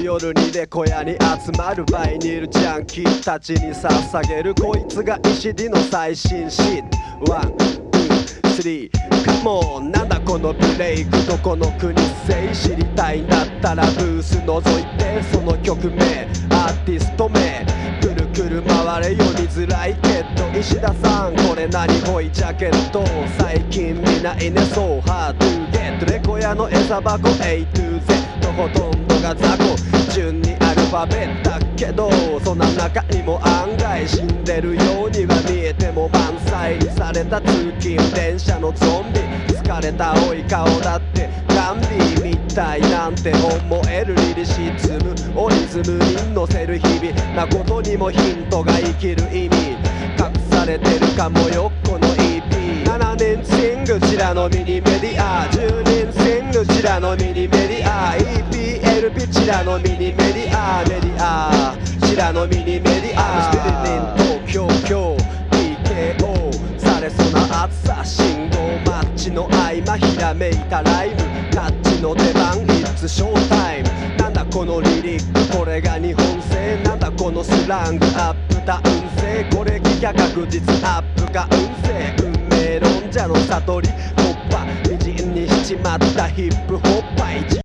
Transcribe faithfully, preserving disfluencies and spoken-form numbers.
夜にレコヤに集まるバイニールジャンキーたちに捧げるこいつが石 D の最新シートワン、ツー、スリーカモンなんだこのブレイクどこの国せい知りたいんだったらブース覗いてその曲名アーティスト名くるくる回れ読みづらいけど石田さんこれ何ホイジャケット最近見ないねそうハードゥーゲットレコヤの餌箱 A to Z ほとんどが雑魚順にアルファベットだけどその中にも案外死んでるようには見えても満載にされた通勤電車のゾンビ疲れた青い顔だってガンビーみたいなんて思えるリリシズムオリズムに乗せる日々なことにもヒントが生きる意味隠されてるかもよこの イーピーななねんシングチラのミニメディアじゅうねんシングチラのミニメディア イーピーエルピー チラのミニメディアメディアチラのミニメディアスピリリン東京今日 ピーケーオー されそうな暑さ信号マッチの合間ひらめいたライムタッチの出番 It's show time なんだこのリリックこれが日本製なんだこのスラングアップダウン性これ聞きゃ確実アップが運勢運命論者の悟り突破微塵にしちまったヒップホッパー